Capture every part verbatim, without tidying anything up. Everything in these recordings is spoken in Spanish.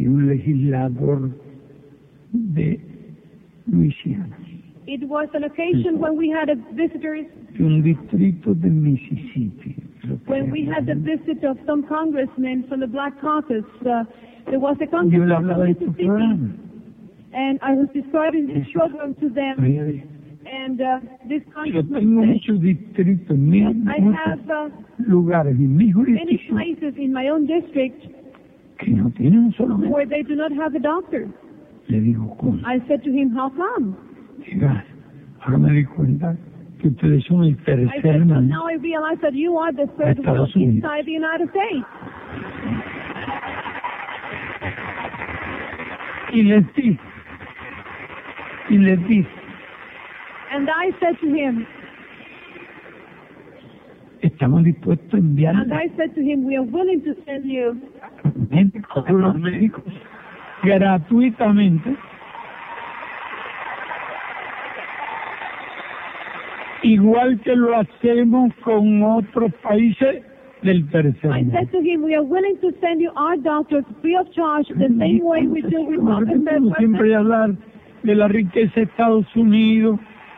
y un legislador de Luisiana, It was an occasion when we had a visitors, de un distrito de Mississippi. when we had the visit of some congressmen from the Black Caucus. Uh, there was a Yo congressman le from hablaba de este Mississippi, programa. and I was describing this program to them, Oye, and uh, this yo tengo congressman muchos distritos, mil, I muchos have uh, lugares en mi many jurisdicción places in my own district que no tienen un solo médico. where they do not have a doctor. Le digo, ¿cómo? I said to him, how come? Diga, ahora me di cuenta que ustedes son el I tercer said, well, mundo. now I realize that you are the third world Estados Unidos. inside the United States. Y les dije, y les dije, And I said to him, estamos dispuestos a enviar and I said to him, we are willing to send you médicos, los médicos gratuitamente, igual que lo hacemos con otros países del tercer I mundo. said to him, we are willing to send you our doctors free of charge the same way we do with other third world Siempre hay hablar de la riqueza de Estados Unidos,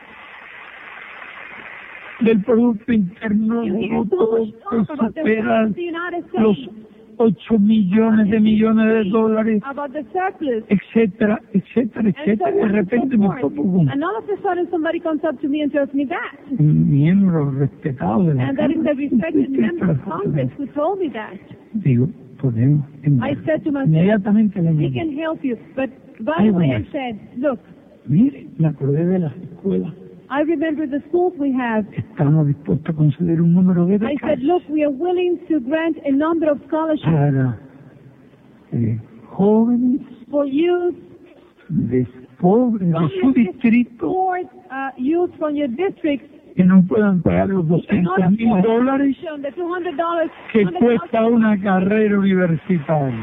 del Producto Interno You hear so Bruto much que talk about the supera wealth of the United los States, ocho millones de millones de dólares, about the surplus, etcétera, etcétera, and so etcétera. De on and repente so me forth. topo con And all of a sudden somebody comes up to me and tells me that. un miembro respetado de la And that is a Cámara. respected member of Congress who told me that. Digo, podemos I said to myself, inmediatamente le we digo, can help you. But by Ay, the way, I bueno. said, look, mire, me acordé de las escuelas, I remember the schools we have. estamos dispuestos a conceder un número de I becas said, look, we are willing to grant a number of scholarships para eh, jóvenes for youth, de pobres de su distrito for uh, youth from your district. que no puedan pagar los doscientos mil dólares The two hundred dollars que cuesta una carrera universitaria.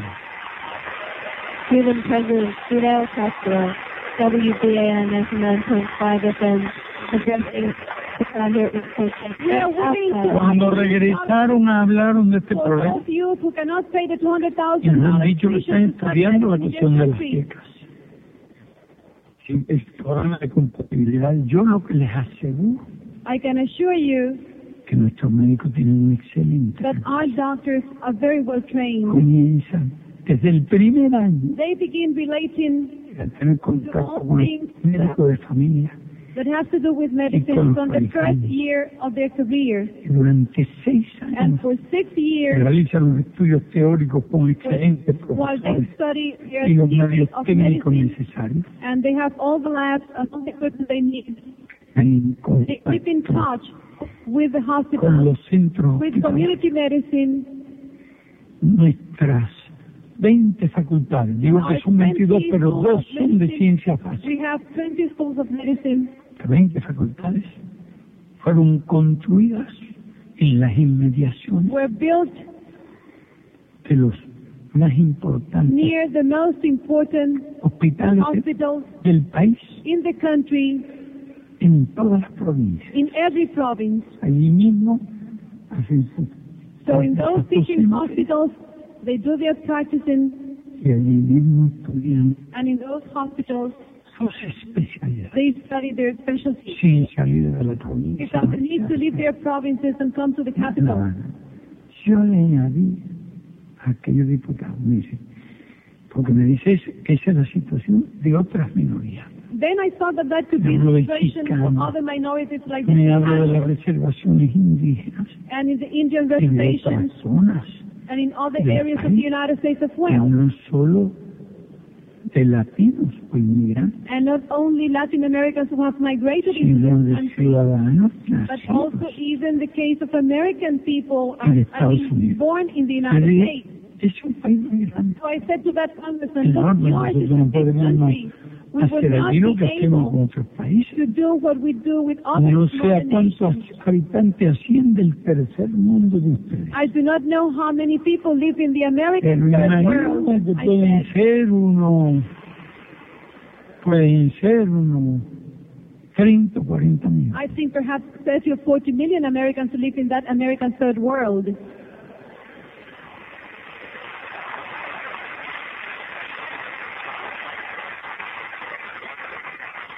Cuban President Fidel Castro, W B A N S nine point five F M, addressing the Congress. We are willing to Cuando regresaron hablaron de este for problema those youth who cannot pay the two hundred y thousand nos han dollars dicho que están estudiando la cuestión de las becas. Sí, el programa de compatibilidad, yo lo que les aseguro I can assure you que nuestros médicos tienen un excelente that our doctors are very well trained. comienzan desde el primer año They begin relating a tener contacto con el médico de familia that has to do with medicine from the first year of their career. y durante seis And años for six years, realizan los estudios teóricos con excelentes while they profesores study their y los theory medios of técnicos medicine, necesarios. and they have all the labs and all the equipment they need, En they keep in contacto touch with the con hospital, los centros with hospitalarios. community medicine. Nuestras veinte facultades, digo que son veintidós, pero dos son de ciencias We básicas. have twenty schools of medicine. Las veinte facultades fueron construidas en las inmediaciones Were built de los más importantes near the most important hospitales de- hospitals del país, in the country, en todas las provincias. in every province. Allí mismo hacen sus So in those teaching sus- hospitals, they do their practicing, y allí mismo estudian and in those hospitals, sus especialidades. they study their specialty. Sin salir de la provincia. Because they need to leave their provinces and come to the capital. Nada. Yo le añadí a aquellos diputados, mire, porque me dice que esa es la situación de otras minorías. Then I thought that that could be Hablo the de situation for Chicano. other minorities like the Me hablo de las Chicanos reservaciones indígenas and in the Indian y de reservations otras zonas and in other del areas of the país, United States as que well. no solo de latinos o inmigrantes, And not only Latin Americans who have migrated into sino this de country, ciudadanos but also nacidos even the case of American people uh, en I Estados mean, Unidos. born in the Le United dije, States. es un país muy grande. So I said to that congressman, look, Enorme, yours is nosotros no a big podemos country. We would hacer not allí lo que be hacemos con able otros países. to do what we do with other No sé a smaller cuántos nations. habitantes asciende el tercer mundo de ustedes. I do not know how many people live in the American Pero third imagino world. que I pueden said, ser unos, pueden ser unos treinta o cuarenta millones. I think perhaps thirty or forty million Americans live in that American third world.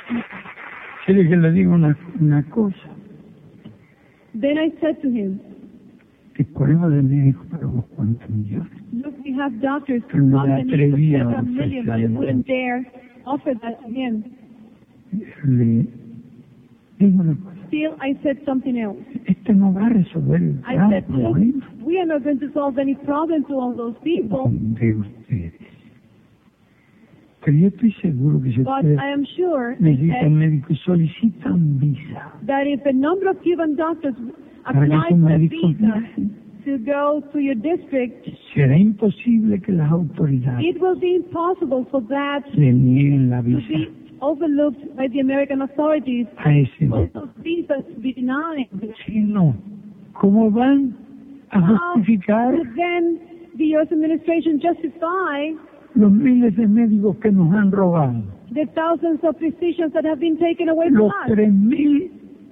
Quiere que le diga una, una cosa. Then I said to him, Disponemos de médicos para unos cuantos millones. look, we have doctors Pero who no want me them atrevía to a a million, but I ofrecerle. wouldn't dare offer that to him. Le digo una cosa. Still, I said something else. Este no va a resolver el I gran said, look, problema we are not going to solve any problem to all those people, de ustedes. Pero yo estoy seguro que si but ustedes I am sure necesitan that, médicos y solicitan visa that if a number of Cuban doctors para que apply esos for médicos visa viajen, to go to your district, será imposible que las autoridades it will be impossible for that le nieguen la to visa be overlooked by the American authorities, a ese for médico. those visas to be denied. Si no, ¿cómo van a How justificar would then the U S administration justify los miles de médicos que nos han robado? the thousands of physicians that have been taken away from Los us? tres mil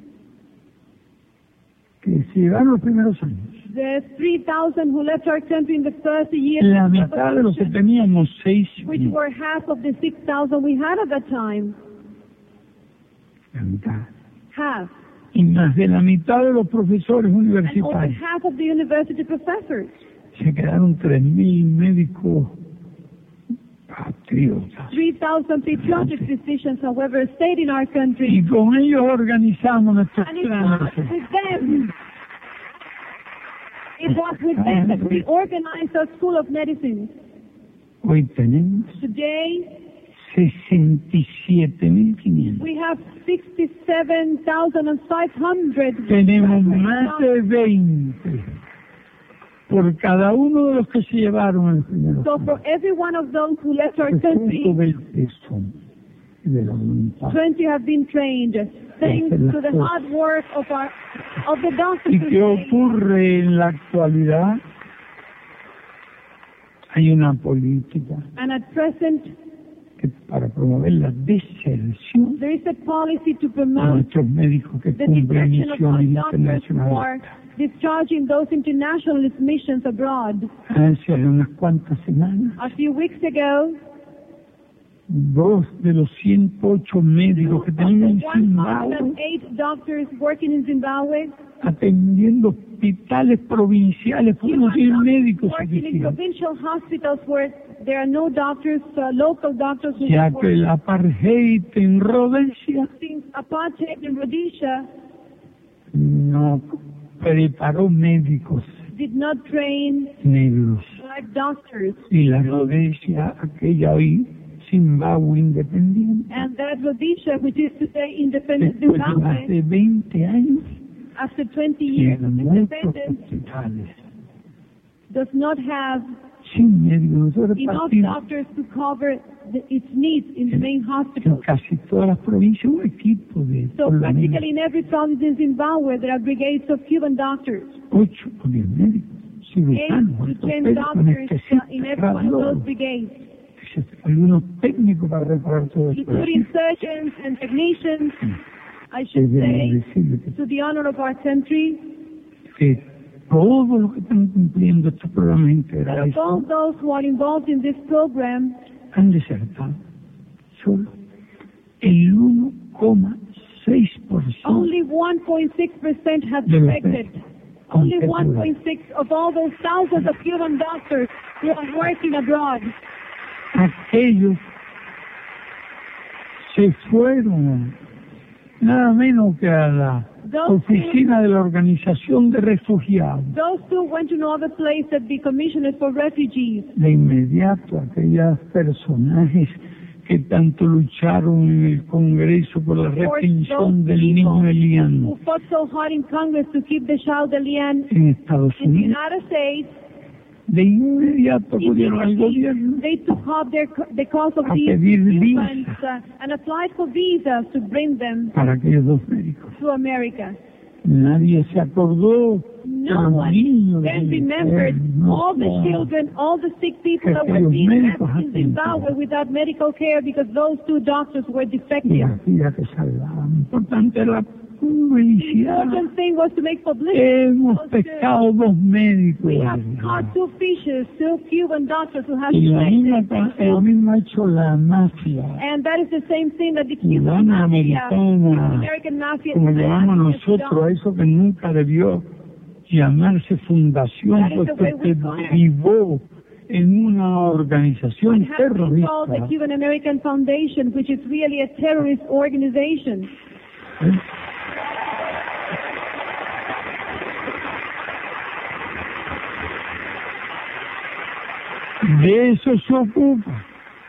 que se llevaron los primeros años. The three thousand who left our country in the first year, La mitad de los que teníamos, seis which mil. were half of the six thousand we had at that time. La mitad. Half. Y más de la mitad de los profesores And over universitarios. half of the university professors. Se quedaron tres mil médicos patriotas. three thousand patriotic physicians, however, stayed in our Y country. con ellos organizamos nuestros And it was planes. with them. It was with them that we organized our School of Medicine. Hoy tenemos Today, sesenta y siete mil quinientos. we have sixty-seven thousand five hundred. Tenemos más de veinte por cada uno de los que se llevaron en el primer So for every one of those who left our country, del peso y de la voluntad. twenty have been trained, thanks to the hard work of our of the doctors. ¿Y qué today. ocurre en la actualidad? Hay una política And at present, que para promover la deserción there is a policy to de promote nuestros médicos que the cumplen defection of our misiones doctors who are internacionales. discharging those internationalist missions abroad. Hace unas cuantas semanas, A few weeks ago, dos de los ciento ocho médicos que tenemos en one Zimbabue hundred eight doctors working in Zimbabwe, atendiendo hospitales provinciales, porque no tienen médicos working in suficientes, provincial hospitals where there are no doctors, uh, local doctors who ya work. que el apartheid en Rhodesia Since apartheid in Rhodesia no preparó médicos did not train negros. black doctors, Y la Rhodesia, aquella hoy Zimbabue independiente, and that Rhodesia, which is today independent después de más Zimbabwe, de veinte años, after twenty years tiene of muchos independence, hospitales does not have sin médicos. Nosotros enough partimos doctors to cover the, its needs in the main en hospitals. casi todas las provincias un equipo de So por lo menos practically in every province in Zimbabwe, there are brigades of Cuban doctors, ocho o diez médicos eight cirujanos, to ten ortopédicos, doctors uh, in anestesistas, every one of those radiólogos, brigades, algunos técnicos para reparar todo esto. including surgeons and technicians. I should Debemos say, decirle que, to the honor of our country, que todos los que están cumpliendo estos programas that integrales of all those who are involved in this program, han desertado. Solo el uno coma seis por ciento only one point six percent have de los defected. Only one point six of all those thousands of Cuban doctors who are working abroad. aquellos se fueron nada menos que a la Those two, oficina de la Organización de Refugiados. those two went to no other place than the Commissioners for Refugees. De inmediato, aquellos personajes que tanto lucharon en el Congreso por la retención del niño Elian Who fought so hard in Congress to keep the child Elian en Estados in the Unidos, United States, de inmediato acudieron al immediately gobierno they took up their, the cause of a these pedir infants visas uh, and applied for visas to bring them para aquellos dos médicos. to America. Nadie se acordó de No los one niños, then de remembered enfermos, all the no. children, all the sick people that were Aquellos being left médicos in Zimbabwe atentos. without medical care because those two doctors were Y defective. aquella que salvaban. Importante era publicidad. important thing was to make publicity. Hemos was to- pescado dos médicos. We have caught two fishes, two Cuban doctors who have Y la misma, infected. lo mismo ha hecho la mafia And that is the same thing that the Cuban cubana, mafia, americana, American mafia, como llamamos has nosotros, a done. eso que nunca debió llamarse fundación, That is the puesto way que we call it. derivó en una organización It has been called the terrorista. Cuban American Foundation, which is really a terrorist organization. ¿eh? De eso se ocupa.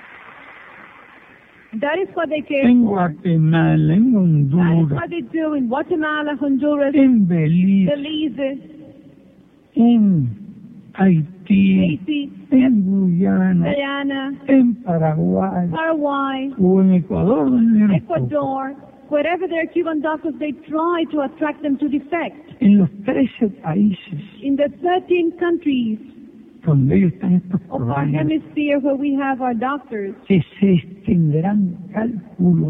That is what they care En for. Guatemala, en That is Honduras, what they do in Guatemala, Honduras, en Belice, Belize, en Haití, Haiti, en Guyana, Guyana, en Paraguay Paraguay, o en Ecuador. en el- Ecuador. Wherever there are Cuban doctors, they try to attract them to defect. En los trece países In the thirteen countries donde ellos están estos of our programas, hemisphere where we have our doctors, que se extenderán, cálculo,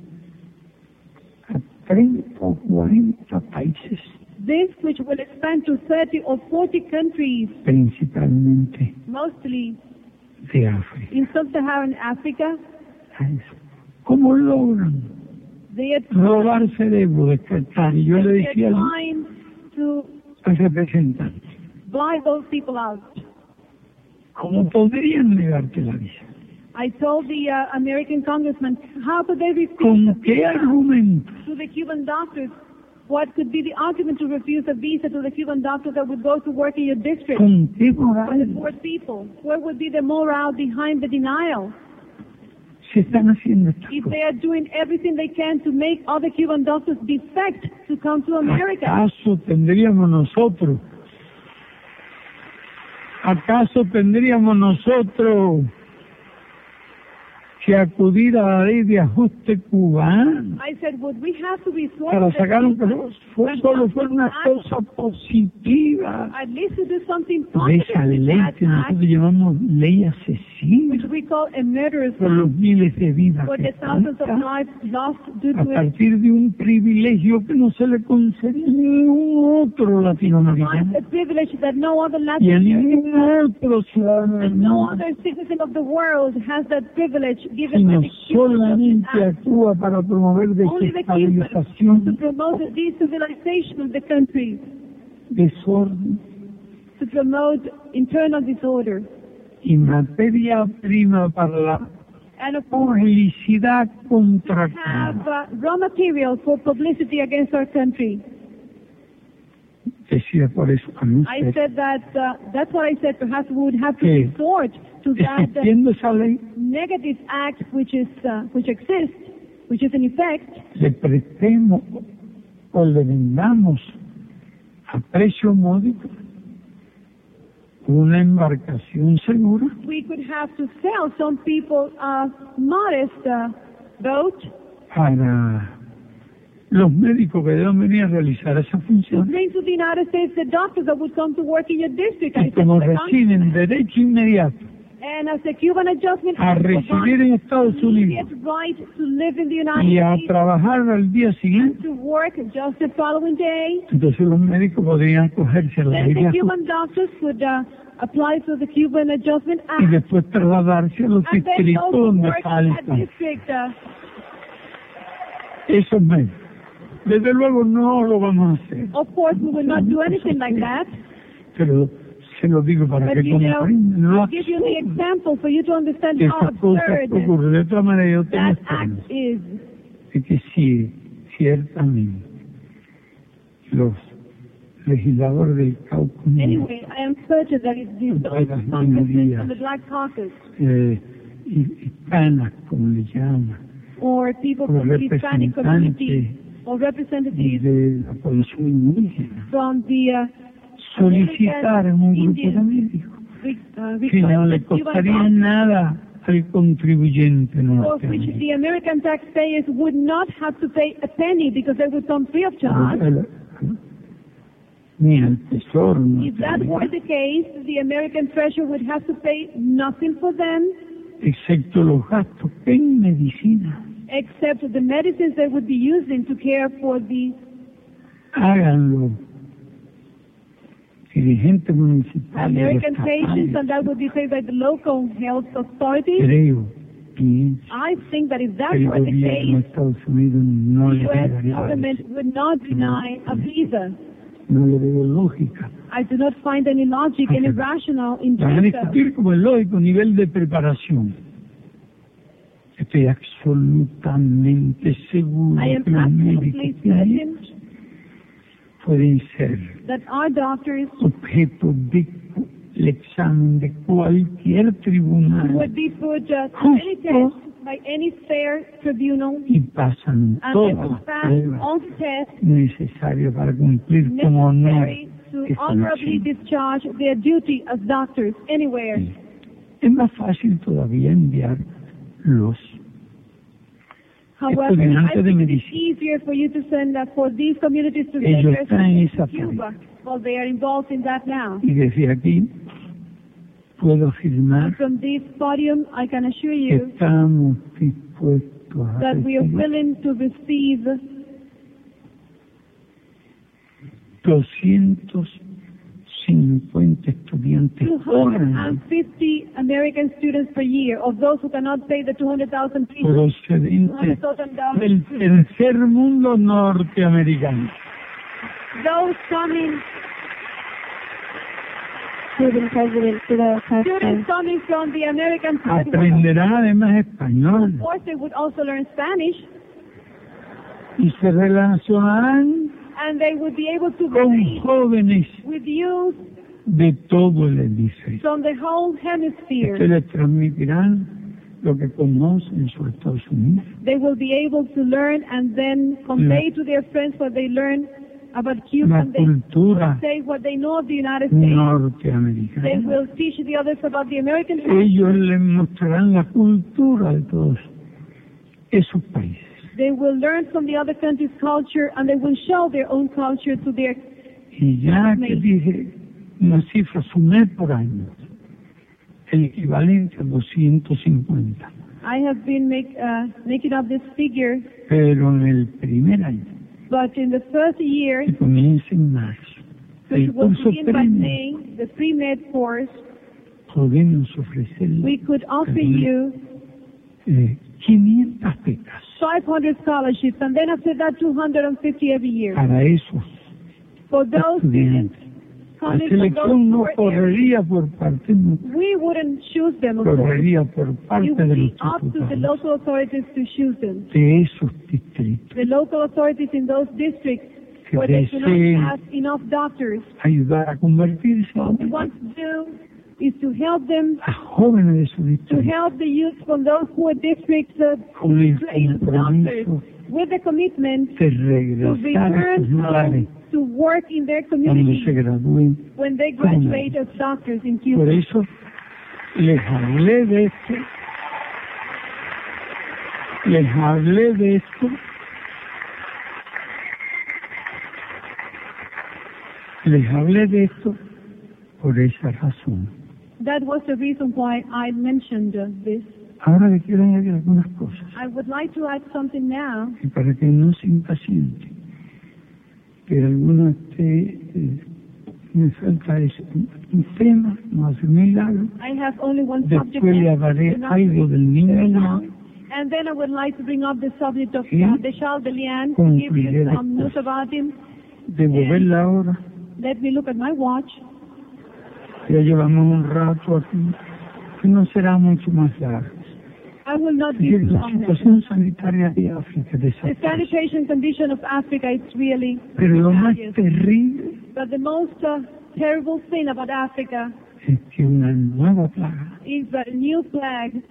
a treinta o cuarenta países, this which will expand to thirty or forty countries, principalmente mostly de África. in sub-Saharan Africa, A eso. ¿Cómo logran they are robar cerebro, descartar? Y yo le they're decía al, trying to al representante, buy those people out. ¿cómo podrían negarte la visa? I told the uh, American congressman, how could they refuse ¿Con qué argumento? to the Cuban doctors? What could be the argument to refuse a visa to the Cuban doctors that would go to work in your district ¿Con qué for the moral poor people? Where would be the morale behind the denial? se están haciendo estas If cosas? they are doing everything they can to make other Cuban doctors defect to come to America, ¿Acaso tendríamos nosotros? ¿Acaso tendríamos nosotros que acudir a la ley de ajuste cubano I said, would we have to resort para to sacar un the cargo? Fue solo fue una cosa positiva at least to do something de positive esa with ley that que act, nosotros llamamos ley asesina which we call a murderous por los miles de vidas for que the thousands of tantas, lives lost due a to it. partir de un privilegio que no se le concede a ningún otro latinoamericano A privilege that no other Latin y a American ningún otro ciudadano del no mundo, other citizen of the world has that privilege given by sino the Cuban solamente Act. actúa para promover Only the Cubans to desestabilización, promote the destabilization of the country, desorden to promote internal disorder, y materia prima para la and of course publicidad contra have Cuba. uh, raw material for publicity against our country. Decía por eso a mí I usted said that, uh, that's what I said, perhaps we would have to que resort to that uh, existiendo esa ley negative act which is, uh, which exists, which is in effect, le prestemos o le vendamos a precio módico una embarcación segura we could have to sell some people a modest uh, boat para los médicos que deben venir a realizar esa to función bring to the United States the doctors that would come to work in your district. I y said como to the residen congressman, derecho inmediato and as a Cuban adjustment, a recibir en Estados immediate Unidos right to live in the y United a States, trabajar al día siguiente, to work just the following day, entonces los médicos podrían cogerse a la then ley the de Cuban doctors could uh, apply for the Cuban Adjustment y Act, después trasladarse a los and then distritos go to donde work in that faltan district. Uh, esos médicos. Desde luego no lo vamos a hacer, of course, we will not do anything like that, pero se lo digo para but que you know, comprendan lo I'll give you the absurdo example for you to understand que how esas cosas absurd ocurren. De otra manera yo tengo that act esperanza is. de que sí, ciertamente, los legisladores del Cauca Unido, Anyway, I am certain that it's the By the congressmen minorías. from the Black Caucus, eh, hispanas, como le llaman, or people o from the Hispanic community, representantes or representatives de la población indígena, from the uh, solicitaron un grupo de Indian médicos re- uh, que no le requested Cuban costaría doctors, nada al contribuyente for which norteamericano. the American taxpayers would not have to pay a penny because they would come free of charge. El- Ni al tesoro If that were norteamericano, the case, the American treasury would have to pay nothing for them excepto los gastos en medicina. except the medicines they would be using to care for the háganlo. Dirigentes municipales, American patients, estatales, and that would be paid by the local health authorities. creo, pienso, I think that if that que el were the gobierno de case, Estados Unidos no the le U S daría, government would not deny a visa. no le veo lógica. I do not find any logic, any Okay. rationale in Van a doing so. discutir como es lógico nivel de preparación. Estoy absolutamente seguro I am que los absolutely médicos certain pueden ser that our doctors objeto del examen de cualquier tribunal would be put uh, to any test by any fair tribunal, y pasan and they todas will las pass pruebas all the tests necesarias para cumplir con honor necessary to esta honorably misión. discharge their duty as doctors anywhere. Sí. Es más fácil todavía enviarlos However, I estudiantes de think it's medicina. easier for you to send uh, for these communities to send Ellos their están en students esa to Cuba. fase. Well, they are involved in that now. Y desde aquí puedo afirmar From this podium, I can assure que you estamos dispuestos a that we are recibir willing to receive doscientos cincuenta estudiantes por año two hundred fifty American students per year, of those who cannot pay the two hundred thousand people, procedentes two hundred thousand dollars, del tercer mundo norteamericano. those coming, Cuban President Fidel Castro. students coming from the American side. Aprenderán además español Of course, they would also learn Spanish, y se relacionarán and they would be able to con relate jóvenes with youth de todo el hemisferio. from the whole hemisphere. Que les transmitirán lo que conocen en sus Estados Unidos, They will be able to learn and then convey to their friends what they learn about Cuba, la and they cultura say what they know of the United States. They norteamericana. will teach the others about the American culture. Ellos les mostrarán la cultura de todos esos países. They will learn from the other countries' culture, and they will show their own culture to their. Y ya que dije una cifra, sumé por año, el equivalente a doscientos cincuenta. I have been make, uh, making up this figure, Pero en el primer año, but in the first year, que comienza en marzo, which el will curso begin by premium, May, the pre-med course, podemos ofrecerle we could offer Ujú. you eh, quinientas becas five hundred scholarships, and then after that, two hundred fifty every year. para esos For those students estudiantes. La coming from selección those no poor areas, correría por parte nuestra, we wouldn't choose them, of course. correría por It parte would de los be up to the diputados local authorities to choose them. de esos distritos The local authorities in those districts que where they do deseen not have enough doctors. ayudar a convertirse What we want to do is to help them, a jóvenes de su to distrito help the youth from those poor districts uh, con el place doctors compromiso with the commitment de to regresar a sus return lugares home to work in their cuando se community gradúen. when they graduate as doctors in Por Cuba. eso les hablé de esto, les hablé de esto, les hablé de esto por esa razón. That was the reason why I mentioned uh, this. Ahora le quiero añadir algunas cosas I would like to add something now. y para que no se impaciente, que alguno esté, eh, me falta ese, un tema, no hace milagro. I have only one subject Después le left. hablaré Do not algo del niño very León, long. And then I would like to bring up the subject of ¿Sí? uh, the child Delian, to give you Concluiré some news después. about him. debo ver la hora. Let me look at my watch. Ya llevamos un rato aquí, que no será mucho más largo. I will not Es be decir, too la long. situación sanitaria de África es The desastrosa. sanitation condition of Africa is really Pero lo más serious. terrible But the most uh, terrible thing about Africa es que una nueva plaga is that a new plague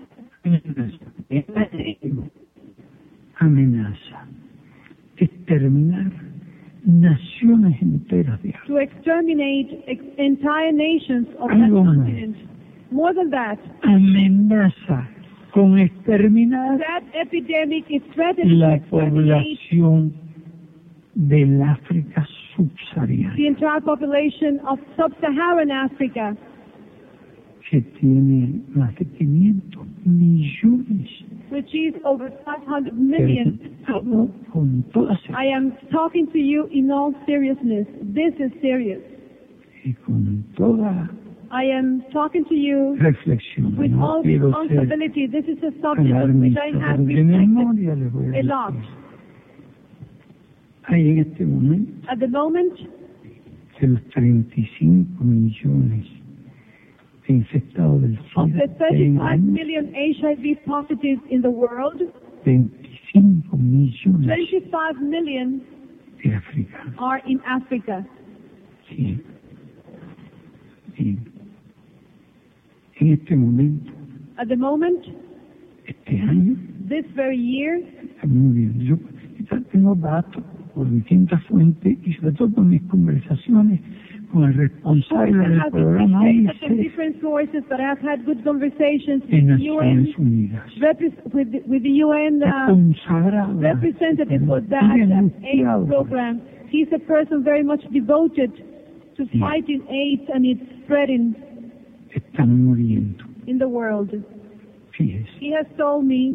amenaza exterminar naciones enteras de África. to exterminate ex- entire nations of that Algo más. continent. More than that, Amenaza con exterminar that epidemic is threatening to la exterminate población del África subsahariana, the entire population of sub-Saharan Africa, que tiene más de quinientos millones which is over five hundred million. Hablo con toda I am talking to you in all seriousness. This is serious. y con toda I am talking to you reflexión. with No all quiero ser responsibility. This is a subject of which I have alarmista, pero de reflected memoria les voy a a lot. decir. Hay en este momento At the moment, de los treinta y cinco millones de infectados del of SIDA the que hay en el thirty-five mundo, million H I V positives in the world, veinticinco millones twenty-five million de africanos. are in Africa. Sí. Sí. En este momento, At the moment, este año, this very year, está muy bien. Yo ya tengo datos por distintas fuentes y sobre todo por mis conversaciones con el I responsable del have programa data from UNICEF different sources, but I have had good conversations en with the U N, Naciones Unidas. repres- with the, with the U N Está uh, consagrado. representative for that Estoy uh, angustiado. AIDS program. He's a person very much devoted to Yeah. fighting AIDS and its spreading Están muriendo. in the world. Fíjese. He has told me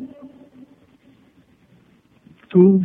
Dos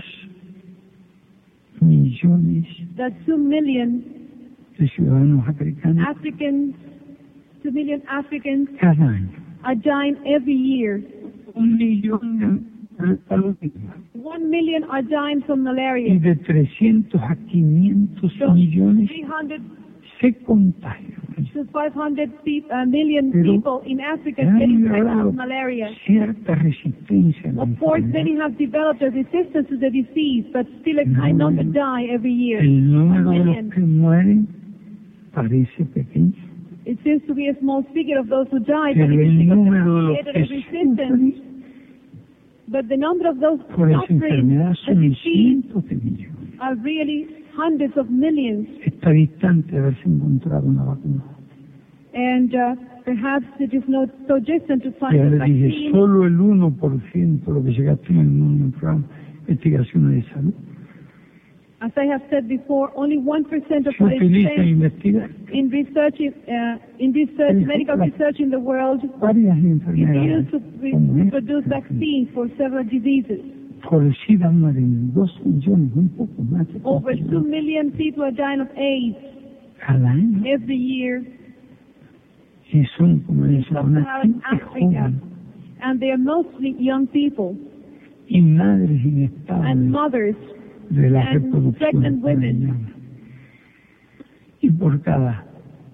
millones that two million de ciudadanos africanos Africans, two million Africans cada año. are dying every year. Un millón de paludismo. One million are dying from Y malaria. de trescientos a quinientos So millones three hundred se contagian. to five hundred pe- uh, million Pero people in Africa han get infected logrado with malaria. cierta resistencia a la Of course, enfermedad. many have developed a resistance to the disease, but still a high No, number no. die every year. El número One de los million. que mueren parece pequeño, It seems to be a small figure of those who die, but pero it is el because they número de have los created que a resistance. sufren But the number of those por esa suffering enfermedad the son disease cientos de millones. are really hundreds of millions. Está distante de haberse encontrado una vacuna. And uh, perhaps it is not so distant to find Ya a le dije, vaccine. solo el uno por ciento de lo que se gasta en el mundo en programas de investigaciones de salud As I have said before, only one percent of se what is utiliza en spent investigar in research, uh, in research, Sí, medical la- research in the world varias is enfermedades. used to re- como esta. produce vaccines for several diseases. Por el SIDA mueren dos millones, un poco más de Over dos two millones million people are dying of AIDS cada año. every year, Y son, como dice, una Sub-Saharan gente Africa. joven and they are mostly young people y madres and inestables mothers. de la and reproducción. pregnant women. que le llaman. Y por cada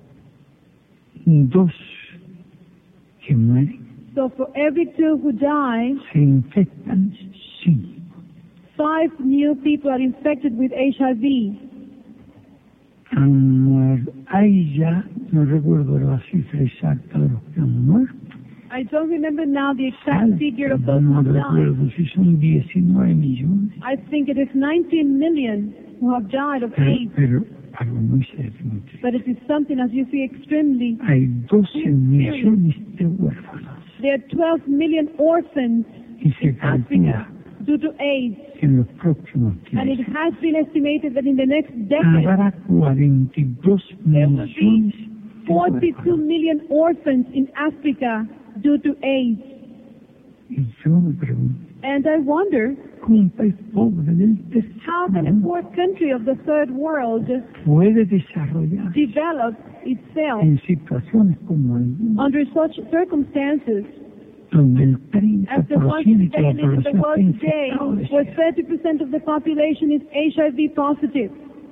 dos que mueren, So for every two who die, se infectan cinco. five new people are infected with H I V. Han muerto. Ahí ya no recuerdo la cifra exacta de los que han muerto. I don't remember now the exact Alta, figure of no, those no who died. recuerdo si son diecinueve millones. I think it is nineteen million who have died of Pero, AIDS. pero algo muy serio. muy serio. But it is something, as you see, extremely. Hay doce millones de huérfanos There are twelve million orphans y se in calcula Africa due to AIDS. que en los próximos And it tiempos has been estimated that in the next decade, habrá cuarenta y dos There will be millones de forty-two huérfanos. million orphans in Africa due to AIDS. Y yo me pregunto, And I wonder, ¿cómo un país pobre del tercer how can a mundo poor country of the third world puede desarrollar develop itself en situaciones como algunas under such circumstances donde el treinta as the por ones ciento de la today in the población world está today, infectada de where SIDA? thirty percent of the population is H I V positive?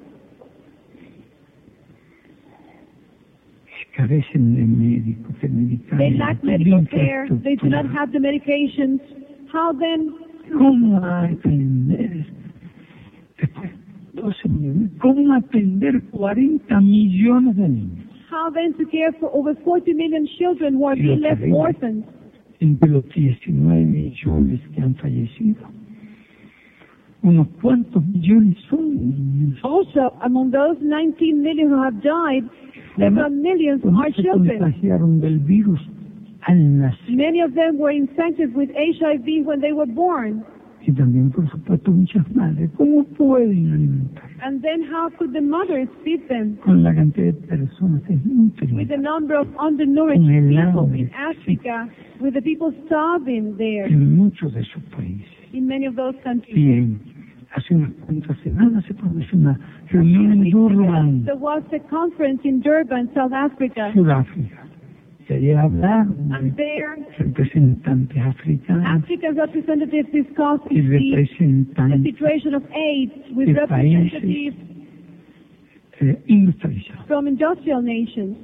Carecen de médicos, de They medicamentos, lack de medical care, they do not infraestructura. have the medications. How then, ¿Cómo atender después doce millones? ¿Cómo atender cuarenta millones de niños? how then to care for over forty million children who are Y lo being left terrible, orphans? entre los diecinueve millones que han fallecido, unos cuantos millones son niños. Also, among those nineteen million who have died, several millions ¿Cómo are se children. contagiaron del virus al nacer? Many of them were infected with H I V when they were born. Y también, por supuesto, muchas madres. ¿Cómo pueden alimentar? And then how could the mothers feed them? Con la cantidad de personas With the desnutridas number of undernourished Con el people hambre, in Africa, with the people starving there en muchos de esos países. in many of those countries. Y en- hace unas cuantas semanas se produjo una reunión en Durban, There was a conference in Durban, South Africa, Sudáfrica. Y allí hablaron and de there representantes africanos African representatives discussed y the, the representantes situation of AIDS with de países representatives eh, industrializados. from industrial nations.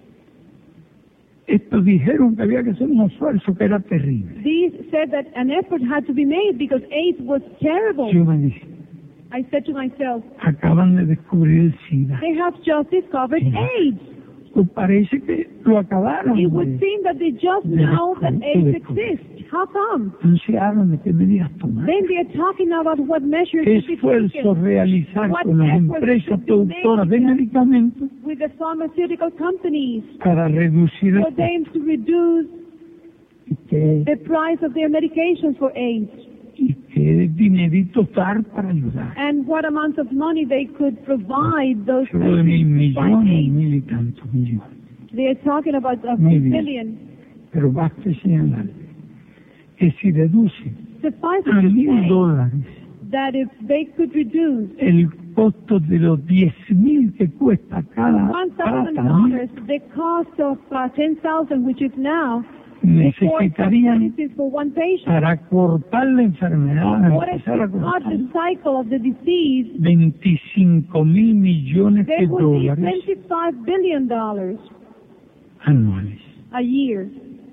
Estos dijeron que había que hacer un esfuerzo que era terrible. These said that an effort had to be made because AIDS was terrible. Yo me dije, I said to myself, acaban de descubrir el SIDA. they have just discovered Yeah. AIDS. Pues parece que lo acabaron. It would de- seem that they just de know that descubrir, AIDS de exists. How come? Entonces hablan de qué medidas tomar. Then they are talking about what measures ¿Qué to be esfuerzo taken realizar What con las efforts empresas should be productoras de made medicamentos with the pharmaceutical companies para reducir el for them to reduce y qué, the price of their medications for AIDS, y qué dinerito dar para ayudar? and what amounts of money they could provide those Yo de mil countries to fight millones, AIDS. mil y tantos millones. They are talking about a Muy bien. billion. Pero basta señalar que si reduce Suffice a it to mil say dólares that if they could reduce el costo de los diez mil que cuesta cada one thousand plata, dollars, the cost of uh, ten thousand, which is now four necesitarían medicines for one patient. para cortar la enfermedad, What if empezar a we cut cortar the cycle of the disease? veinticinco mil millones de There would be dólares twenty-five billion dollars anuales. a year.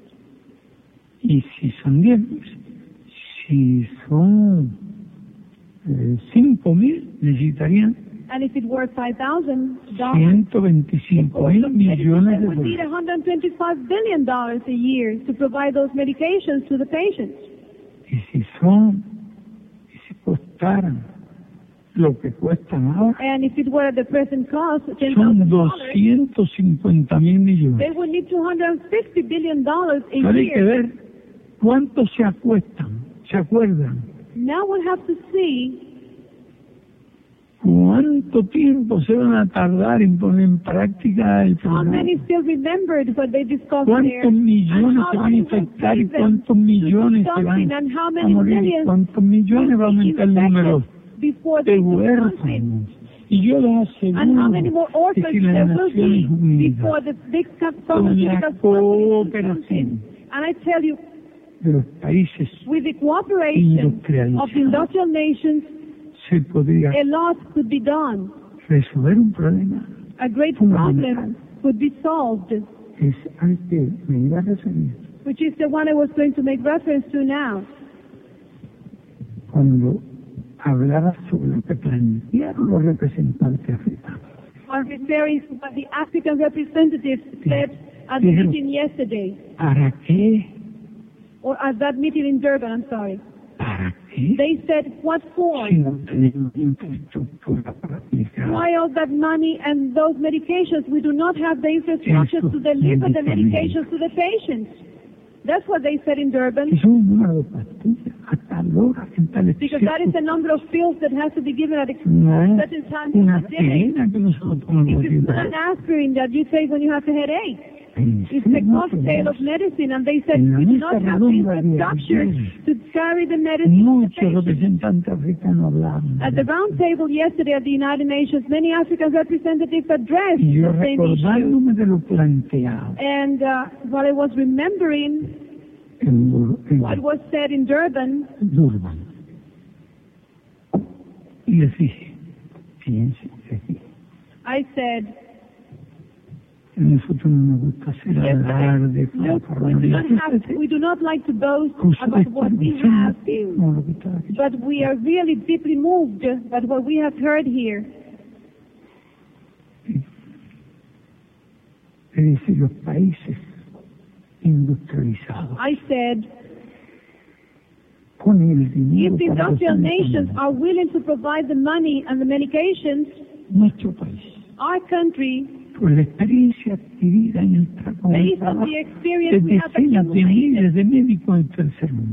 Y si son diez, si son eh, cinco mil, necesitarían And if it were five thousand dollars, ciento veinticinco mil millones de it would need dólares. one hundred twenty-five billion dollars a year to provide those medications to the patients. Y si son, y si costaran lo que cuestan ahora, And if it were at the present cost, ten son thousand dollars, doscientos cincuenta mil millones. they would need two hundred fifty billion dollars a Ahora hay que year. ver cuánto se acuestan, se acuerdan, Now we'll have to see cuánto tiempo se van a tardar en poner en práctica el how programa. many still remembered what they discussed there, ¿Cuántos millones and se how van a long infectar y it will take them cuántos millones to se van something, and how a many morir? millions ¿Cuántos millones va a aumentar el número before de they do something, huérfanos? Y yo les and how many aseguro more que orphans si las there will be Naciones Unidas, before the big con pharmaceutical la companies do cooperación something. And I tell you, de los países, with the cooperation of industrializados, the industrial nations, se podría a lot could be done. resolver un problema. A great Fundamental. problem could be solved, Es al que me iba a referir which is the one I was going to make reference to now. cuando hablaba sobre lo que plantearon los representantes africanos. I'm referring to what the African representatives said at the Dijeron, meeting yesterday, ¿para qué? or at that meeting in Durban, I'm sorry. ¿Para qué? They said, what for? Si no tenemos infraestructura para aplicar. Why all that money and those medications? We do not have the infrastructure to deliver the medications to the patients. That's what they said in Durban, Es un número de pastillas a tal hora, en tal because that is the number of pills that has to be given at a No es certain time in una the day. aspirina que nosotros tomamos. It is not an aspirin that you take when you have a headache. It's Sí, a no cocktail of tenemos. medicine, and they said En la we do mesa not have the redonda de infrastructure ayer, to carry the medicine to the muchos patients. representantes africanos hablaban. At the round table yesterday at the United Nations, many African representatives addressed Y yo the same issue. recordándome de lo planteado And uh, while I was remembering en, Dur- en what was said in Durban, Durban. Y les dije, fíjense, les dije, I said, a nosotros no nos gusta hacer alarde, look, we do, not have, we do not like to boast about what we have, no, lo que estaba aquí. but we are really deeply moved by what we have heard here. Es decir, los países industrializados I said, ponen el dinero if the para industrial los nations enfermos. are willing to provide the money and the medications, Nuestro país, our country, por la experiencia adquirida en el tra- con el based on trabajo the de experience we have decenas de accumulated miles de médicos del tercer mundo, with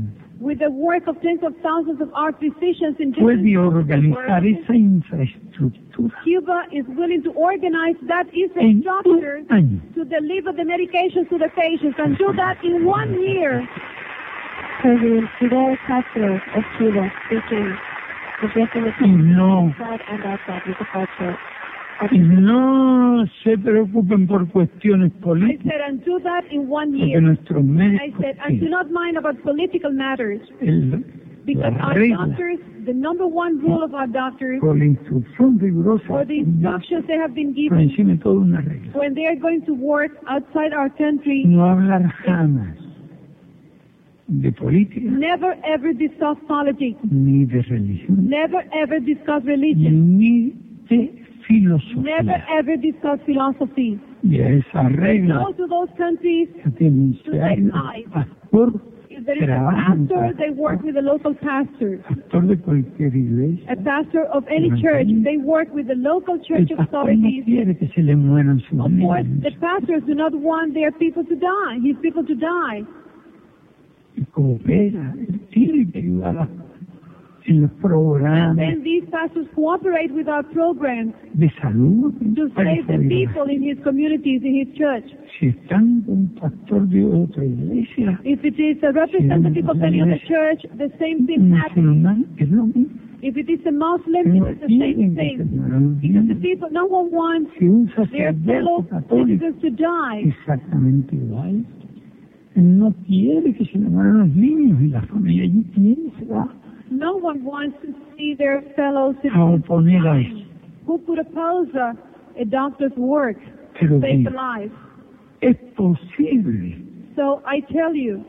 with the work of tens of thousands of our physicians in puede different organizar esa infraestructura Cuba is willing to organize that en infrastructure un año. to deliver the medications to the patients and do that in one year. President Fidel Castro of Cuba speaking, addressing the Y no, inside and outside the departure. y no se preocupen por cuestiones I políticas, said, and do that in one porque year. nuestros I médicos said, and do tienen not mind about political matters, el, because la our regla doctors, the number one rule of our doctors, por la instrucción rigurosa or the instructions they have been por given encima de toda una regla. when they are going to work outside our country, No hablar jamás de política, never ever discuss politics, ni de religión, never ever discuss religion, ni de never filosofía. ever discuss philosophy. Y a esa regla Go to those countries, que tienen si hay un pastor, if there is a trabajan pastor, para they work with the local pastor. pastor de cualquier iglesia. A pastor of any church, they work with the local El church pastor no authorities. quiere que se le mueran sus Of course, niños. the pastors do not want their people to die, his people to die. Y coopera, él tiene que ayudar a- en los And programas then these pastors cooperate with our programs de salud. to para save the ayudar. people in his communities, in his church. Si están con un pastor de otra iglesia, If it is a representative of any other church, the same thing un happens. musulmán es lo mismo. If it is a Muslim, No it's the quieren same que se thing. mueran Because the niños. people, no one wants Si un their fellow sacerdote católico citizens to die. exactamente igual, él no quiere que se le mueran los niños y la familia allí tiene se va No one wants to see their fellow a citizens oponer a die. eso. Who could oppose a, a doctor's work Pero to save digo, the life? es posible So I tell you,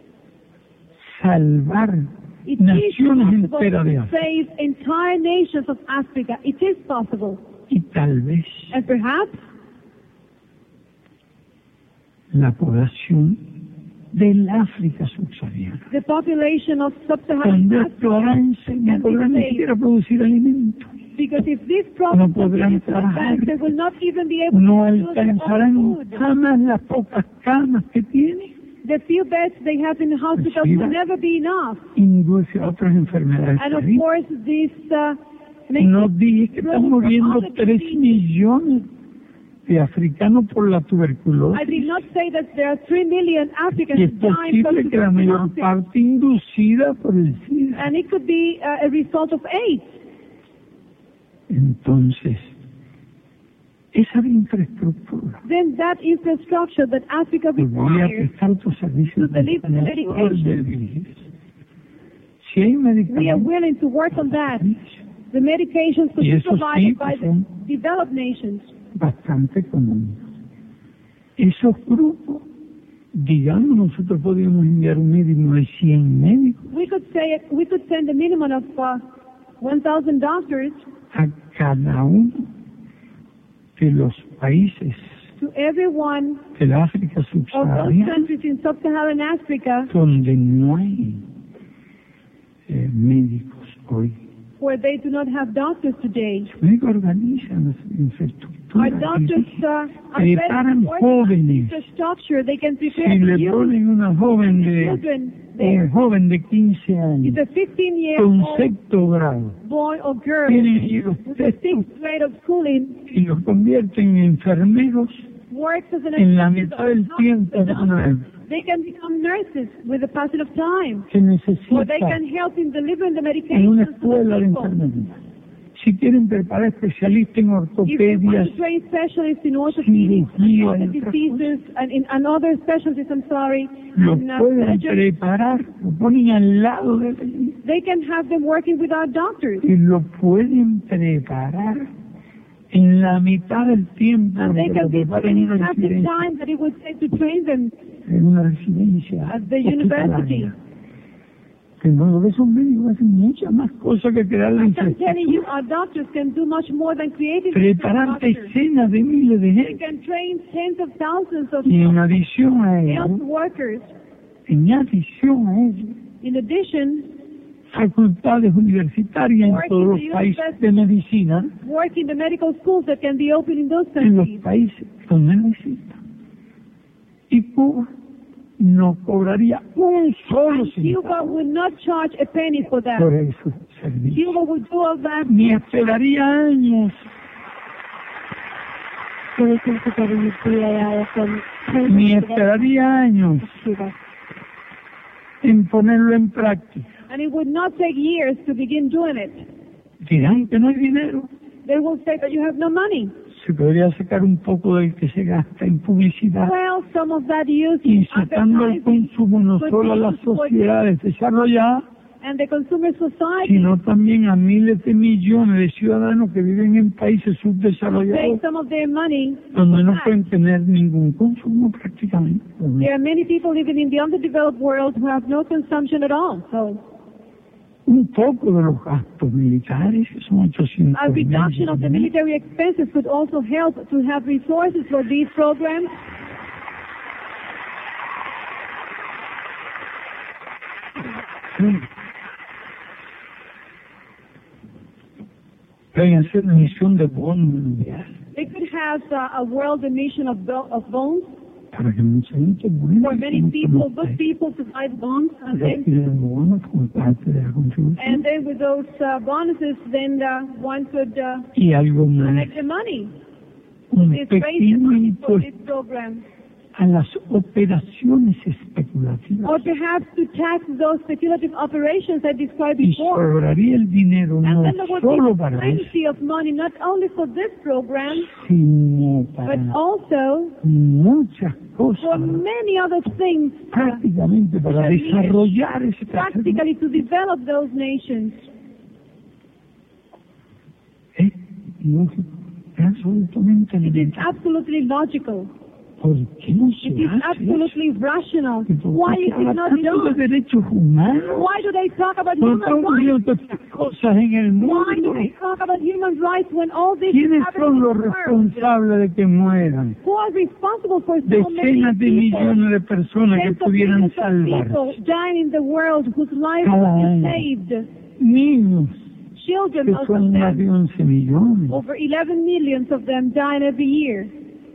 salvar it is naciones possible enteras de to África save entire nations of Africa. It is possible. y tal vez And perhaps la población del África subsahariana. the population of sub-Saharan Cuando Africa esto avance no podrán ni siquiera producir alimentos, because if this problem No podrán continues to trabajar. advance, they will not even be able no to produce their own alcanzarán food. jamás las pocas camas que tienen, The few beds they have in the hospitals Sí, will va. never be enough. induce a otras enfermedades. And of terribles. course, this uh, makes No it dije que están muriendo tres millones de africanos por la I tuberculosis. did not say that there are three million Y Africans es dying from posible que la mayor tuberculosis, parte inducida por el SIDA. and it could be uh, a result of AIDS. Entonces, esa infraestructura Then that infrastructure that Africa podría requires, prestar otros servicios to deliver de medication. débiles. Si hay we are medicamentos, willing to work on that. The medications could Y be eso sí, provided by pues, the son- developed nations. bastante comunes. Esos grupos, digamos, nosotros podríamos enviar un mínimo de cien médicos We could say we could send a minimum of uh, one thousand doctors a cada uno de los países to everyone del África of those subsahariana countries in sub-Saharan Africa donde no hay eh, médicos hoy. where they do not have doctors today. Los médicos organizan las infraestructuras, Our doctors uh, are preparan better jóvenes. infrastructure. They can Si prepare le youth, ponen una joven de, children. un There joven de quince is años a fifteen year con old sexto grado, boy or girl tienen ahí los with a textos sixth grade of schooling, y los convierten en enfermeros works as an en la assistant mitad del tiempo de una They can become nurses with the passage of time, que or they necesita can help in delivering the en una medications to the escuela de people. enfermería. Si quieren preparar especialistas en If you ortopedia, want to train specialists in orthopedics, cirugía and y otras diseases, and in and other specialties, I'm sorry, los and, uh, pueden surgery, preparar, lo ponen al lado de ellos they can have them working with our doctors. y lo pueden preparar en la mitad del tiempo And they que can lo be preparan en una half the residencia, time that it would take to train them en una residencia at the university. hospitalaria. Que no, esos médicos hacen muchas más cosas que crear la I'm telling you, infraestructura. our doctors can do much more than creating Preparar infrastructure. decenas de miles de They gente can train tens of thousands of y en adición a health ello, workers. en adición a ello, In addition, facultades universitarias en todos los países de medicina, work in the medical schools that can be open in those en los countries. países donde necesitan. Y Cuba no cobraría un solo And Cuba centavo would not charge a penny for that. por esos servicios. Cuba would do all that. Ni esperaría años So listen to W B A I F M. ni esperaría años Cuba. en ponerlo en práctica. And it would not take years to begin doing it. Dirán que no hay dinero. They will say that you have no money. Se podría sacar un poco del que se gasta en publicidad, Well, some of that use in incitando el advertising consumo no solo a las sociedades desarrolladas, and the consumer society. sino también a miles de millones de ciudadanos que viven en países Take subdesarrollados, some of their money. donde no pueden tener ningún consumo prácticamente. There are many people living in the underdeveloped world who have no consumption at all. So Un poco de los gastos militares, que son ochocientos a reduction of the mil, military expenses could also help to have resources for these programs. pueden hacer una emisión de bonos mundial They could have uh, a world emission of, bo- of bonds para que mucha gente muera. for many people, good people to buy bonds, and then, Retiren bonos como parte de la contribución. and then with those uh, bonuses, then uh, one could uh, Y algo más, collect the money. un It's raised pequeño money for impuesto this program. a las operaciones especulativas Or perhaps to tax those speculative operations I described y before. sobraría el dinero And no then there would solo be para eso, plenty of money, not only for this program, sino para but also muchas cosas, for many other things, uh, prácticamente para desarrollar ese tercer mundo. practically to develop those nations. Es lógico, es absolutamente It is elemental. absolutely logical. ¿Por qué no se It is hace eso? absolutely rational. ¿Y por Why qué is se it habla not tanto de done? derechos humanos? Why do they talk about ¿Por human qué ocurrieron rights? todas estas cosas en el Why do mundo? they talk about human rights when all this is ¿Quiénes happening son in los the world? responsables de que mueran? Who are responsible for so many Decenas de people? millones de personas que Tens of pudieran millions of salvar. people dying in the world whose lives Cada would año. be saved. Niños, Children, que most of son más them, de once millones. over eleven millions of them dying every year.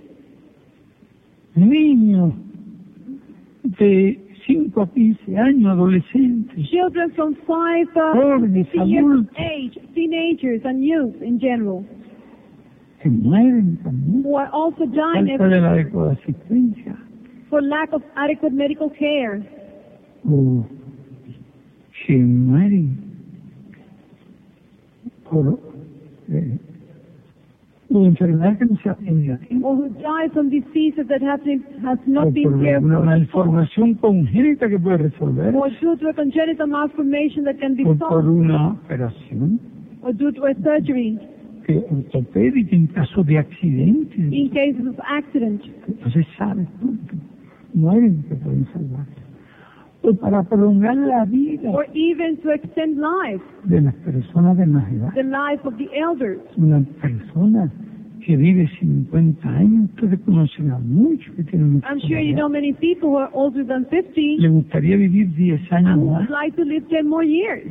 Niños de cinco a quince años, adolescentes. Children from five uh, Jóvenes, fifty years of adultos. age, teenagers and youth in general, Que mueren también. who are also dying Falta every de la year adecuada asistencia. for lack of adequate medical care. O que mueren por eh, o enfermedades que no se atienden, Or who die from diseases that have, been, have o not been por cared una for, malformación congénita que puede resolver, or due to a congenital malformation that can be o por solved, una operación or due to a surgery que ortopédica en caso de accidentes. in cases of accident. No se sabe, ¿no? Mueren que pueden salvar. O para prolongar la vida Or even to extend life, de las personas de más edad. the life of the elders. Una persona que vive cincuenta años, ustedes conocen a muchos que tienen mucha I'm sure you edad. know many people who are older than fifty Le gustaría vivir diez años and who más. would like to live ten more years.